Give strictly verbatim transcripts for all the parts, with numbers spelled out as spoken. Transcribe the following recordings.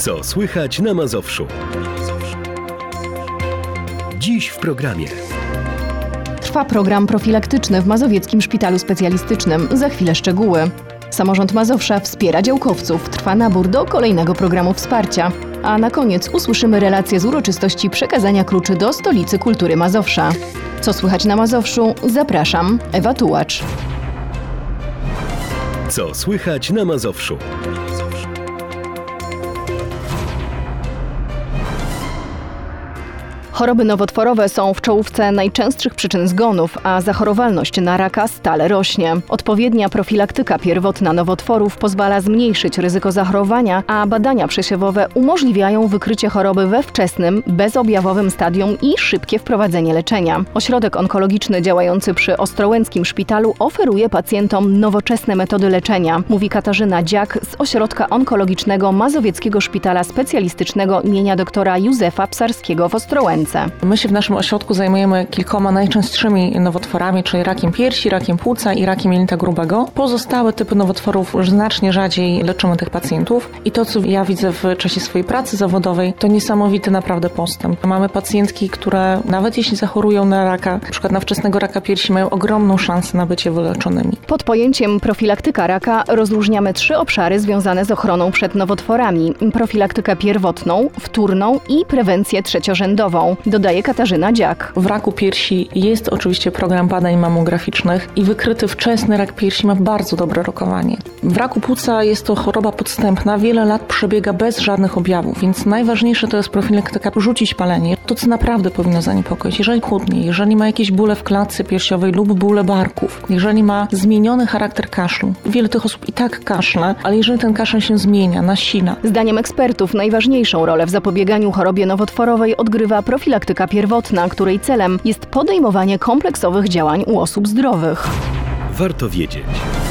Co słychać na Mazowszu? Dziś w programie. Trwa program profilaktyczny w Mazowieckim Szpitalu Specjalistycznym. Za chwilę szczegóły. Samorząd Mazowsza wspiera działkowców. Trwa nabór do kolejnego programu wsparcia. A na koniec usłyszymy relację z uroczystości przekazania kluczy do Stolicy Kultury Mazowsza. Co słychać na Mazowszu? Zapraszam, Ewa Tułacz. Co słychać na Mazowszu? Choroby nowotworowe są w czołówce najczęstszych przyczyn zgonów, a zachorowalność na raka stale rośnie. Odpowiednia profilaktyka pierwotna nowotworów pozwala zmniejszyć ryzyko zachorowania, a badania przesiewowe umożliwiają wykrycie choroby we wczesnym, bezobjawowym stadium i szybkie wprowadzenie leczenia. Ośrodek onkologiczny działający przy Ostrołęckim Szpitalu oferuje pacjentom nowoczesne metody leczenia, mówi Katarzyna Dziak z Ośrodka Onkologicznego Mazowieckiego Szpitala Specjalistycznego imienia doktora Józefa Psarskiego w Ostrołęce. My się w naszym ośrodku zajmujemy kilkoma najczęstszymi nowotworami, czyli rakiem piersi, rakiem płuca i rakiem jelita grubego. Pozostałe typy nowotworów już znacznie rzadziej leczymy tych pacjentów i to, co ja widzę w czasie swojej pracy zawodowej, to niesamowity naprawdę postęp. Mamy pacjentki, które nawet jeśli zachorują na raka, na przykład na wczesnego raka piersi, mają ogromną szansę na bycie wyleczonymi. Pod pojęciem profilaktyka raka rozróżniamy trzy obszary związane z ochroną przed nowotworami. Profilaktykę pierwotną, wtórną i prewencję trzeciorzędową, dodaje Katarzyna Dziak. W raku piersi jest oczywiście program badań mamograficznych i wykryty wczesny rak piersi ma bardzo dobre rokowanie. W raku płuca jest to choroba podstępna, wiele lat przebiega bez żadnych objawów, więc najważniejsze to jest profilaktyka, rzucić palenie. To, co naprawdę powinno zaniepokoić, jeżeli chudnie, jeżeli ma jakieś bóle w klatce piersiowej lub bóle barków, jeżeli ma zmieniony charakter kaszlu. Wiele tych osób i tak kaszle, ale jeżeli ten kaszel się zmienia, nasila. Zdaniem ekspertów najważniejszą rolę w zapobieganiu chorobie nowotworowej odgrywa profilaktyka pierwotna, której celem jest podejmowanie kompleksowych działań u osób zdrowych. Warto wiedzieć.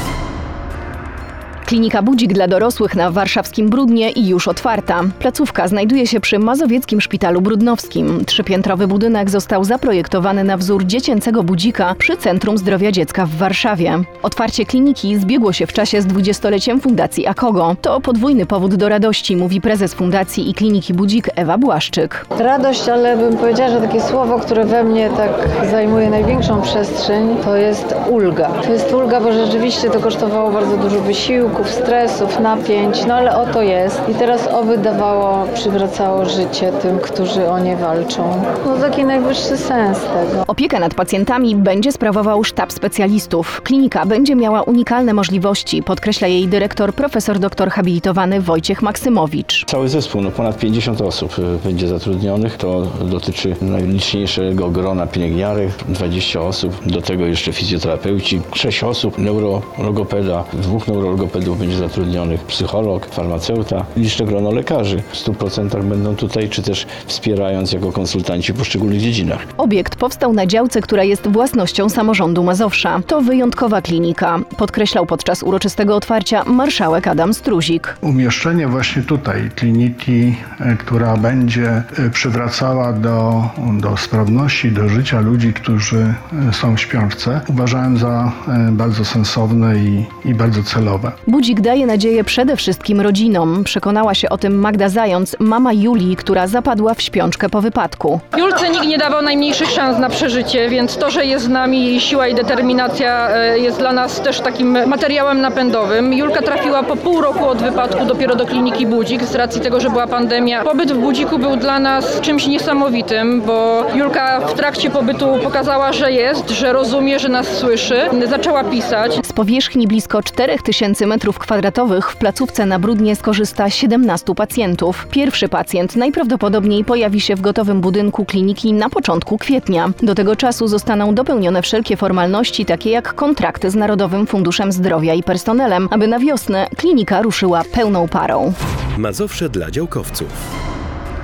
Klinika Budzik dla dorosłych na warszawskim Brudnie i już otwarta. Placówka znajduje się przy Mazowieckim Szpitalu Brudnowskim. Trzypiętrowy budynek został zaprojektowany na wzór dziecięcego budzika przy Centrum Zdrowia Dziecka w Warszawie. Otwarcie kliniki zbiegło się w czasie z dwudziestoleciem Fundacji Akogo. To podwójny powód do radości, mówi prezes Fundacji i Kliniki Budzik Ewa Błaszczyk. Radość, ale bym powiedziała, że takie słowo, które we mnie tak zajmuje największą przestrzeń, to jest ulga. To jest ulga, bo rzeczywiście to kosztowało bardzo dużo wysiłku, stresów, napięć, no ale oto jest. I teraz oby dawało, przywracało życie tym, którzy o nie walczą. No taki najwyższy sens tego. Opiekę nad pacjentami będzie sprawował sztab specjalistów. Klinika będzie miała unikalne możliwości, podkreśla jej dyrektor, profesor doktor habilitowany Wojciech Maksymowicz. Cały zespół, no ponad pięćdziesiąt osób będzie zatrudnionych. To dotyczy najliczniejszego grona pielęgniarek, dwadzieścia osób, do tego jeszcze fizjoterapeuci, sześć osób, neurologopeda, dwóch neurologopedów będzie zatrudnionych, psycholog, farmaceuta, liczne grono lekarzy. W stu procentach będą tutaj, czy też wspierając jako konsultanci w poszczególnych dziedzinach. Obiekt powstał na działce, która jest własnością samorządu Mazowsza. To wyjątkowa klinika, podkreślał podczas uroczystego otwarcia marszałek Adam Struzik. Umieszczenie właśnie tutaj kliniki, która będzie przywracała do, do sprawności, do życia ludzi, którzy są w śpiączce, uważałem za bardzo sensowne i, i bardzo celowe. Budzik daje nadzieję przede wszystkim rodzinom. Przekonała się o tym Magda Zając, mama Julii, która zapadła w śpiączkę po wypadku. Julce nikt nie dawał najmniejszych szans na przeżycie, więc to, że jest z nami, jej siła i determinacja jest dla nas też takim materiałem napędowym. Julka trafiła po pół roku od wypadku dopiero do kliniki Budzik, z racji tego, że była pandemia. Pobyt w Budziku był dla nas czymś niesamowitym, bo Julka w trakcie pobytu pokazała, że jest, że rozumie, że nas słyszy. Zaczęła pisać. Z powierzchni blisko czterech tysięcy metrów kwadratowych w placówce na Brudnie skorzysta siedemnastu pacjentów. Pierwszy pacjent najprawdopodobniej pojawi się w gotowym budynku kliniki na początku kwietnia. Do tego czasu zostaną dopełnione wszelkie formalności, takie jak kontrakty z Narodowym Funduszem Zdrowia i personelem, aby na wiosnę klinika ruszyła pełną parą. Mazowsze dla działkowców.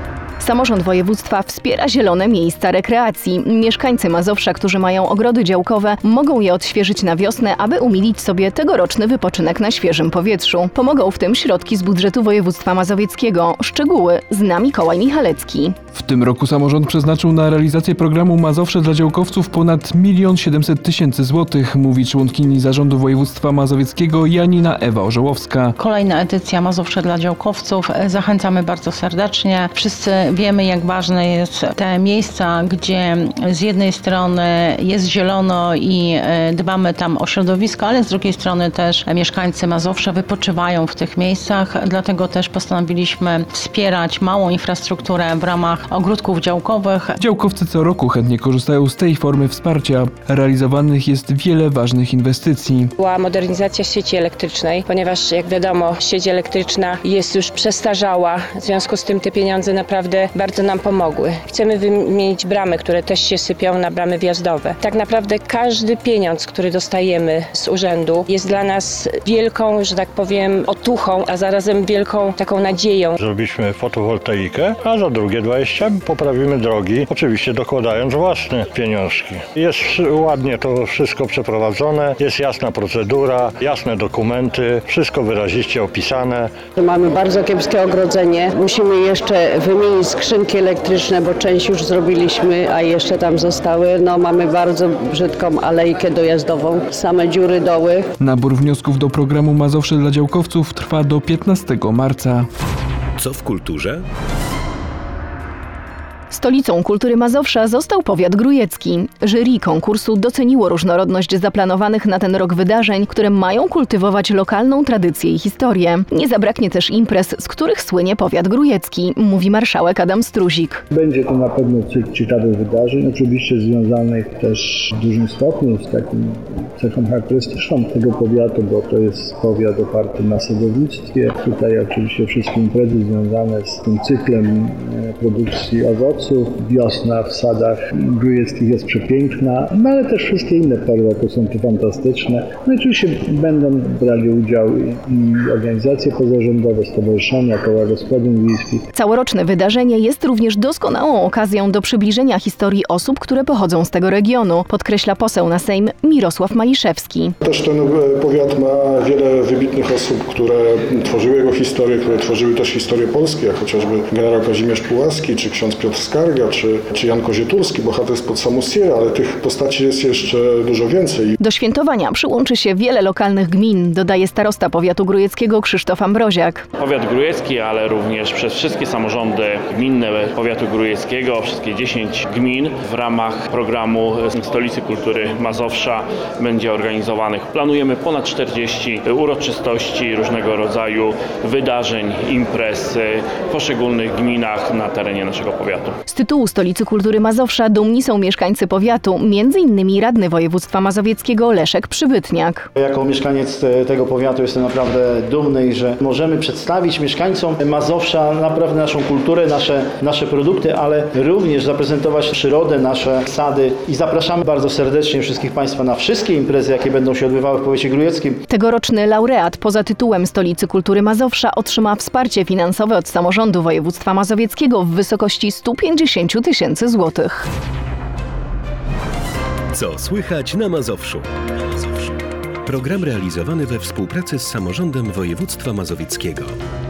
Samorząd województwa wspiera zielone miejsca rekreacji. Mieszkańcy Mazowsza, którzy mają ogrody działkowe, mogą je odświeżyć na wiosnę, aby umilić sobie tegoroczny wypoczynek na świeżym powietrzu. Pomogą w tym środki z budżetu województwa mazowieckiego. Szczegóły zna Mikołaj Michalecki. W tym roku samorząd przeznaczył na realizację programu Mazowsze dla działkowców ponad milion siedemset tysięcy złotych, mówi członkini zarządu województwa mazowieckiego Janina Ewa Orzełowska. Kolejna edycja Mazowsze dla działkowców. Zachęcamy bardzo serdecznie. Wszyscy wiemy, jak ważne jest te miejsca, gdzie z jednej strony jest zielono i dbamy tam o środowisko, ale z drugiej strony też mieszkańcy Mazowsza wypoczywają w tych miejscach. Dlatego też postanowiliśmy wspierać małą infrastrukturę w ramach ogródków działkowych. Działkowcy co roku chętnie korzystają z tej formy wsparcia. Realizowanych jest wiele ważnych inwestycji. Była modernizacja sieci elektrycznej, ponieważ jak wiadomo, sieć elektryczna jest już przestarzała. W związku z tym te pieniądze naprawdę bardzo nam pomogły. Chcemy wymienić bramy, które też się sypią na bramy wjazdowe. Tak naprawdę każdy pieniądz, który dostajemy z urzędu, jest dla nas wielką, że tak powiem, otuchą, a zarazem wielką taką nadzieją. Zrobiliśmy fotowoltaikę, a za drugie dwadzieścia poprawimy drogi, oczywiście dokładając własne pieniążki. Jest ładnie to wszystko przeprowadzone, jest jasna procedura, jasne dokumenty, wszystko wyraziście opisane. Mamy bardzo kiepskie ogrodzenie. Musimy jeszcze wymienić skrzynki elektryczne, bo część już zrobiliśmy, a jeszcze tam zostały. No, mamy bardzo brzydką alejkę dojazdową, same dziury, doły. Nabór wniosków do programu Mazowsze dla działkowców trwa do piętnastego marca. Co w kulturze? Stolicą kultury Mazowsza został powiat grójecki. Jury konkursu doceniło różnorodność zaplanowanych na ten rok wydarzeń, które mają kultywować lokalną tradycję i historię. Nie zabraknie też imprez, z których słynie powiat grójecki, mówi marszałek Adam Struzik. Będzie to na pewno cykl ciekawych wydarzeń, oczywiście związanych też w dużym stopniu z taką cechą charakterystyczną tego powiatu, bo to jest powiat oparty na sadownictwie. Tutaj oczywiście wszystkie imprezy związane z tym cyklem produkcji owoców. Wiosna w sadach grójeckich jest przepiękna, no ale też wszystkie inne pory roku są tu fantastyczne. No i oczywiście będą brali udział i organizacje pozarządowe, stowarzyszenia, koła gospodyń wiejskich. Całoroczne wydarzenie jest również doskonałą okazją do przybliżenia historii osób, które pochodzą z tego regionu, podkreśla poseł na Sejm Mirosław Maliszewski. Też ten powiat ma wiele wybitnych osób, które tworzyły jego historię, które tworzyły też historię Polski, jak chociażby generał Kazimierz Pułaski, czy ksiądz Piotr Skarga, czy, czy Jan Kozieturski, bohater spod Samusieja, ale tych postaci jest jeszcze dużo więcej. Do świętowania przyłączy się wiele lokalnych gmin, dodaje starosta powiatu grójeckiego Krzysztof Ambroziak. Powiat grójecki, ale również przez wszystkie samorządy gminne powiatu grójeckiego, wszystkie dziesięć gmin w ramach programu Stolicy Kultury Mazowsza będzie organizowanych. Planujemy ponad czterdzieści uroczystości, różnego rodzaju wydarzeń, imprez w poszczególnych gminach na terenie naszego powiatu. Z tytułu Stolicy Kultury Mazowsza dumni są mieszkańcy powiatu, między innymi radny województwa mazowieckiego Leszek Przybytniak. Jako mieszkaniec tego powiatu jestem naprawdę dumny, że możemy przedstawić mieszkańcom Mazowsza naprawdę naszą kulturę, nasze, nasze produkty, ale również zaprezentować przyrodę, nasze sady i zapraszamy bardzo serdecznie wszystkich Państwa na wszystkie imprezy, jakie będą się odbywały w powiecie grójeckim. Tegoroczny laureat poza tytułem Stolicy Kultury Mazowsza otrzyma wsparcie finansowe od samorządu województwa mazowieckiego w wysokości stu pięćdziesięciu tysięcy złotych. Co słychać na Mazowszu? Program realizowany we współpracy z samorządem województwa mazowieckiego.